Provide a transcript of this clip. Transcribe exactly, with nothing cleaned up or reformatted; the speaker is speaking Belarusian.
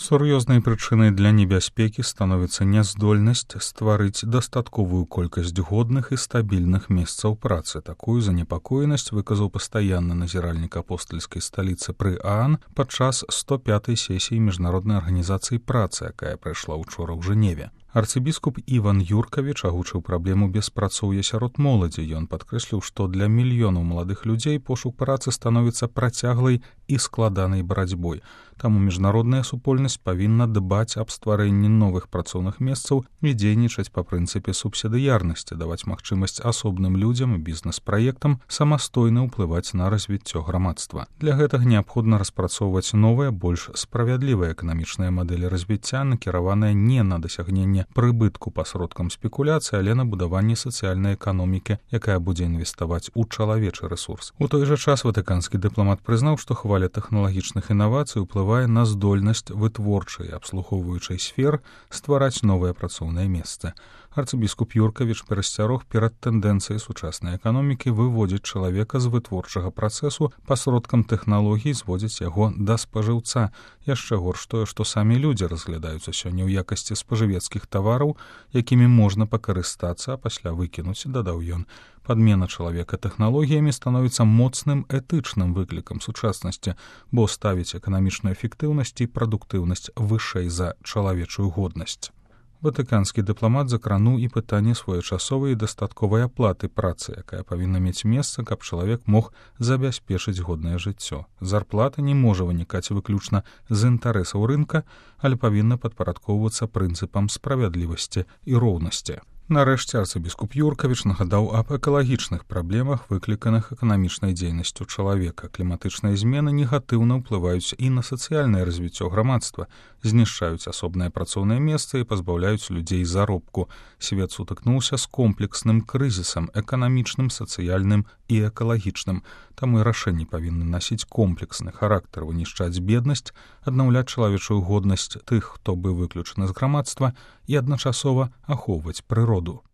Сур'ёзнай прычынай для небяспекі становіцца няздольнасць стварыць дастатковую колькасць годных і стабільных месцаў працы. Такую занепакоенасць выказаў пастаянны назіральнік апостальскай сталіцы пры ААН падчас сто пятай сесіі міжнароднай арганізацыі працы, якая прайшла ўчора ў Жэневе. Арцыбіскуп Іван Юркавіч агучыў праблему беспрацоўя сярод моладзі. Ён падкрэсліў, што для мільёнаў маладых людзей пошук працы становіцца працяглай і складанай барацьбой. Таму міжнародная супольнасць павінна дбаць аб стварэнні новых працоўных месцаў і дзейнічаць па прынцыпе субсідыярнасці, даваць магчымасць асобным людзям і бізнес-праектам самастойна ўплываць на развіццё грамадства. Для гэтага неабходна распрацоўваць новыя, больш справядлівыя эканамічныя мадэлі развіцця, накіраваныя не на дасягненне прыбытку пасродкам спекуляцыі, але на будаванне сацыяльнай эканомікі, якая будзе інвеставаць у чалавечы рэсурс. У той жа час ватыканскі дыпламат прызнаў, што хваля тэхналагічных інавацый уплывае на здольнасць вытворчай і абслугоўваючай сфер ствараць новыя працоўныя месцы. Арцыбіскуп Юркавіч перасцярог перад тэндэнцыяй сучаснай эканомікі выводзіць чалавека з вытворчага працэсу пасродкам тэхналогій, зводзіць яго да спажыўца. Яшчэ горш тое, што самі людзі разглядаюцца сёння ў якасці спажывецкіх тавараў, якімі можна пакарыстацца, а пасля выкінуць, дадаў ён. Падмена чалавека тэхналогіямі становіцца моцным этычным выклікам сучаснасці, бо ставіць эканамічную эфектыўнасць і прадуктыўнасць вышэй за чалавечую годнасць. Ватыканскі дыпламат закрануў і пытанне своечасовай і дастатковай аплаты працы, якая павінна мець месца, каб чалавек мог забяспечыць годнае жыццё. Зарплата не можа вынікаць выключна з інтарэсаў рынка, але павінна падпарадкоўвацца прынцыпам справядлівасці і роўнасці. Нарэшце арцыбіскуп Юркавіч нагадаў аб экалагічных праблемах, выкліканых эканамічнай дзейнасцю чалавека. Кліматычныя змены негатыўна ўплываюць і на сацыяльнае развіццё грамадства, знішчаюць асобныя працоўныя месцы і пазбаўляюць людзей заробку. Свет сутыкнуўся з комплексным крызісам, эканамічным, сацыяльным і экалагічным. Таму і рашэнні павінны насіць комплексны характар, вынішчаць беднасць, аднаўляць чалавечую годнасць тых, хто быў выключаны з грамадства, і адначасова ахоўваць прыроду.